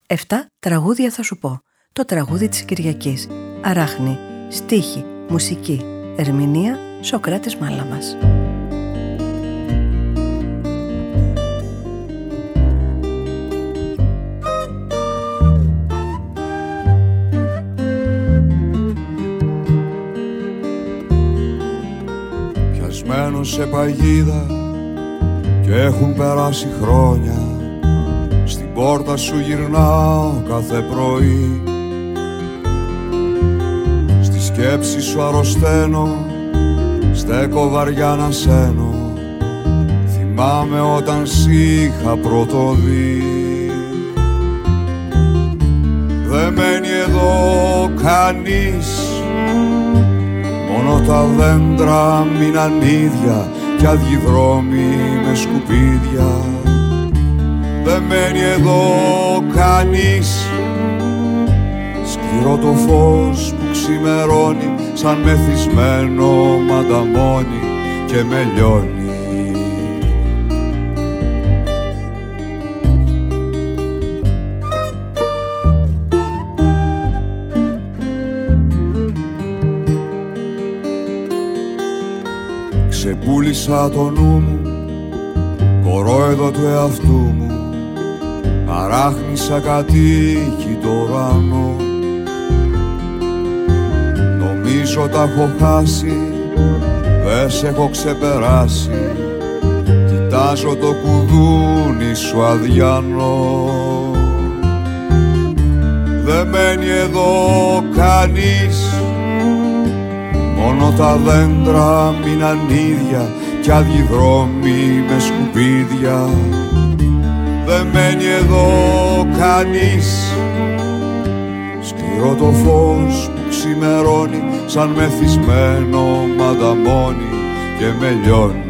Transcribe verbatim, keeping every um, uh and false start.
Εφτά τραγούδια θα σου πω. Το τραγούδι της Κυριακής. Αράχνη. Στίχη. Μουσική. Ερμηνεία. Σωκράτης Μάλαμας. Πιασμένος σε παγίδα και έχουν περάσει χρόνια, στην πόρτα σου γυρνάω κάθε πρωί. Στη σκέψη σου αρρωσταίνω, στέκω βαριά να σένω. Θυμάμαι όταν σ' είχα πρωτοδεί. Δεν μένει εδώ κανείς, μόνο τα δέντρα μείναν ίδια κι άδειοι δρόμοι με σκουπίδια. Δεν μένει εδώ κανείς, σκληρό το φως που ξημερώνει σαν μεθυσμένο μανταμόνι και με λιώνει. Ξεπούλησα το νου μου, κορόιδο του εαυτού μου, αράχνησα κατοίκη το ουρανό. Νομίζω τα έχω χάσει, δεν σε έχω ξεπεράσει, κοιτάζω το κουδούνι σου αδιανό. Δεν μένει εδώ κανείς, μόνο τα δέντρα μείναν ίδια κι άδειοι δρόμοι με σκουπίδια. Δεν μένει εδώ κανείς, σκληρό το φως που ξημερώνει σαν μεθυσμένο μανταμόνι και με λιώνει.